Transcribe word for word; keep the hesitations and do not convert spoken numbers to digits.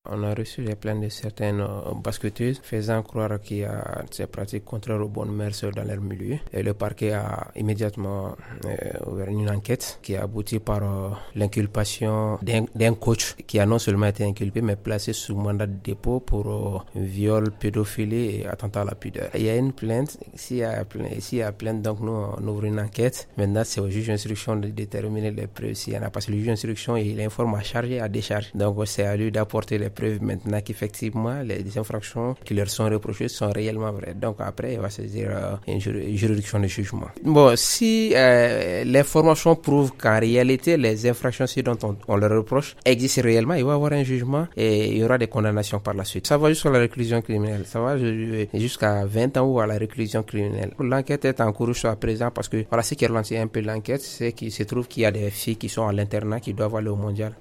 On a reçu les plaintes de certaines basketteuses faisant croire qu'il y a ces pratiques contraires aux bonnes mœurs dans leur milieu. Et le parquet a immédiatement euh, ouvert une enquête qui a abouti par euh, l'inculpation d'un, d'un coach qui a non seulement été inculpé mais placé sous mandat de dépôt pour euh, viol, pédophilie et attentat à la pudeur. Il y a une plainte, s'il y a plainte, s'il y a plainte donc nous on ouvre une enquête. Maintenant c'est au juge d'instruction de déterminer les preuves s'il y en a, parce que le juge d'instruction il informe à charge et à décharge. Donc c'est à lui d'apporter les preuves maintenant qu'effectivement les infractions qui leur sont reprochées sont réellement vraies. Donc après il va saisir euh, une juridiction de jugement. Bon, si euh, l'information prouve qu'en réalité les infractions dont on, on leur reproche existent réellement, il va y avoir un jugement et il y aura des condamnations par la suite. Ça va jusqu'à la réclusion criminelle, ça va jusqu'à vingt ans ou à la réclusion criminelle. L'enquête est en cours jusqu'à présent parce que voilà, ce qui ralentit un peu l'enquête, c'est qu'il se trouve qu'il y a des filles qui sont à l'internat qui doivent aller au mondial.